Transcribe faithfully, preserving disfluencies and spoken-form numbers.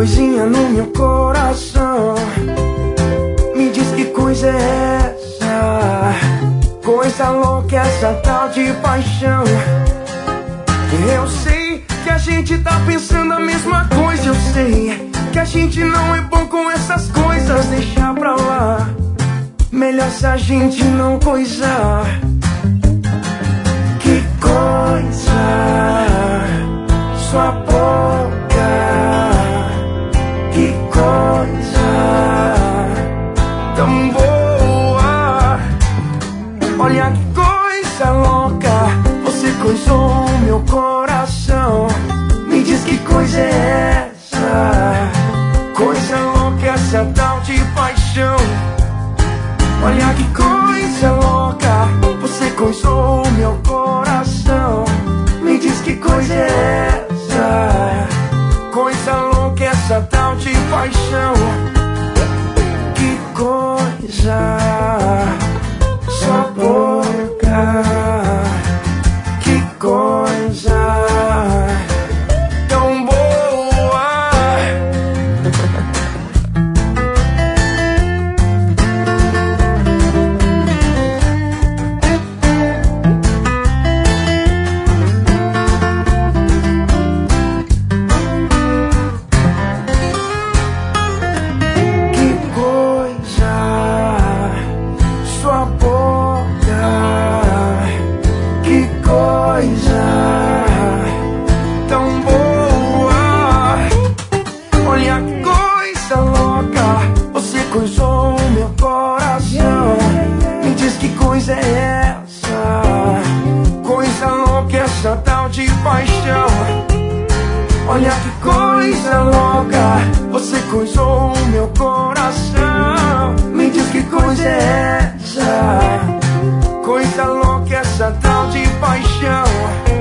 coisinha no meu coração. Me diz que coisa é essa, coisa louca, essa tal de paixão. Eu sei que a gente tá pensando a mesma coisa. Eu sei que a gente não é bom com essas coisas. Deixa pra lá, melhor se a gente não coisar. Que coisa, sua boca. Que coisa tão boa. Olha que coisa louca, você coisou meu coração. Me diz que coisa é essa, coisa louca, essa tal de paixão. Olha que coisa louca, você coisou meu coração. Me diz que coisa é essa, coisa louca, essa tal de paixão. Que coisa, sua boca. Que coisa tão boa. Coisou meu coração. Me diz que coisa é essa, coisa louca, essa tal de paixão. Olha que coisa louca, você coisou meu coração. Me diz que coisa é essa, coisa louca, essa tal de paixão.